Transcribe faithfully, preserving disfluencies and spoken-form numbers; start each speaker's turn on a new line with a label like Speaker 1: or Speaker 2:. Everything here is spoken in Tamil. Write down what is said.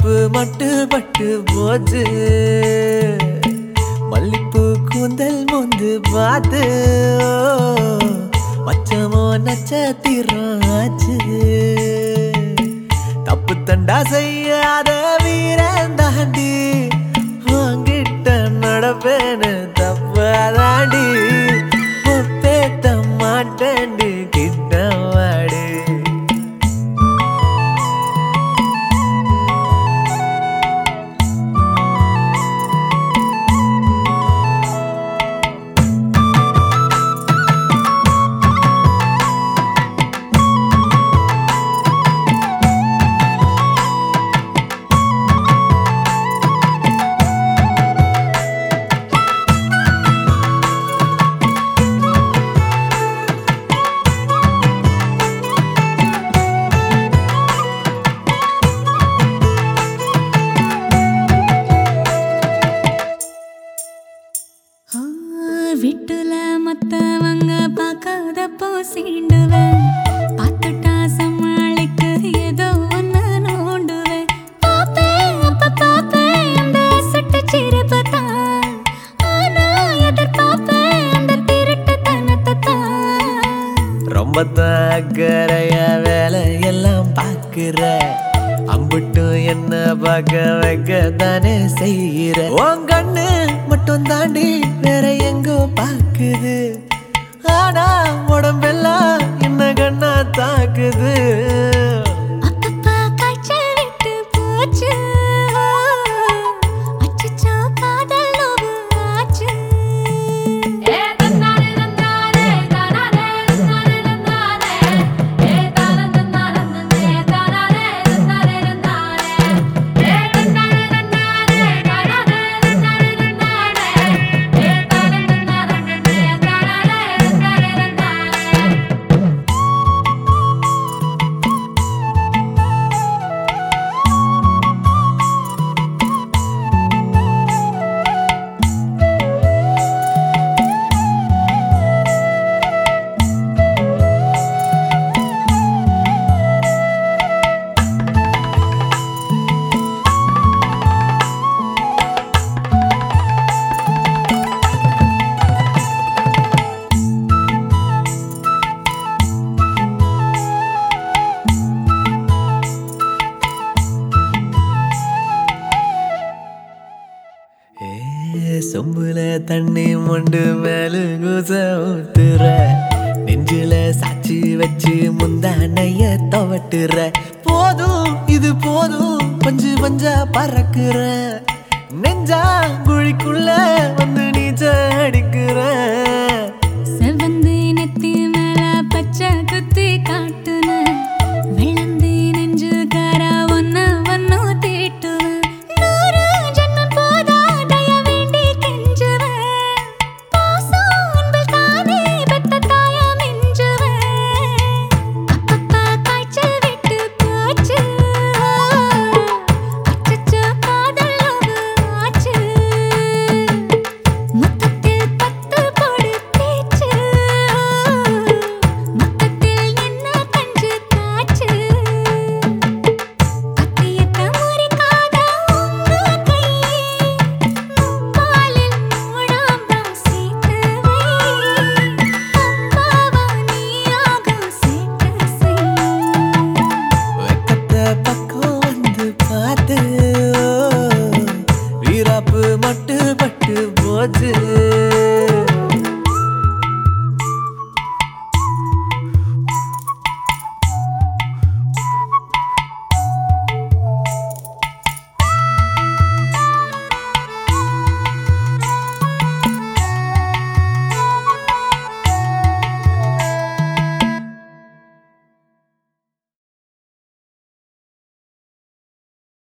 Speaker 1: இடுப்பு மட்டு பட்டு போச்சு மல்லிப்பூ கூந்தல் மொந்து பார்த்து மச்சமோ நட்சத்திரம் ஆச்சு தப்பு தண்டா செய்யாத வீரன் தாண்டி வாங்கிட்ட நடப்பேன்னு தப்பாதாண்டி ஒப்பேத்த மாட்டேண்டு கிட்ட வாடு
Speaker 2: வீட்டுல மத்தவங்க பார்க்காதப்போ சீண்டுவேன் பார்த்துட்டா சமாளிக்க ஏதோ ஒன்னு நோண்டுவேன் பாப்பேன் அப்ப பாப்பேன் அந்த சுட்டு சிரிப்பு தான் ஆனா எதிர்பார்ப்பேன் அந்த திருட்டு தனத்தை தான்
Speaker 1: ரொம்ப தாக்கறைய வேலையெல்லாம் பாக்குற அம்புட்டும் என்ன பார்க்க வைக்க தானே செய்யற உன் கண்ணு மட்டும் தாண்டி வேற எங்கோ பாக்குது ஆனா உடம்பெல்லாம் என்ன கண்ணா தாக்குது
Speaker 2: அப்பப்பா காய்ச்சல் விட்டு போச்சு அச்சச்சோ காதல் நோவு ஆச்சு
Speaker 1: சொம்புல தண்ணி மொண்டு மேலு குச ஊத்துற நெஞ்சில சாட்சி வச்சு முந்தானைய துவட்டுற போதும் இது போதும் பஞ்சு பஞ்சா பறக்குற நெஞ்சா குழிக்குள்ள வந்து நீச்ச அடிக்கிற
Speaker 2: செவந்து நெத்தி மேல பச்சை குத்தி காட்டு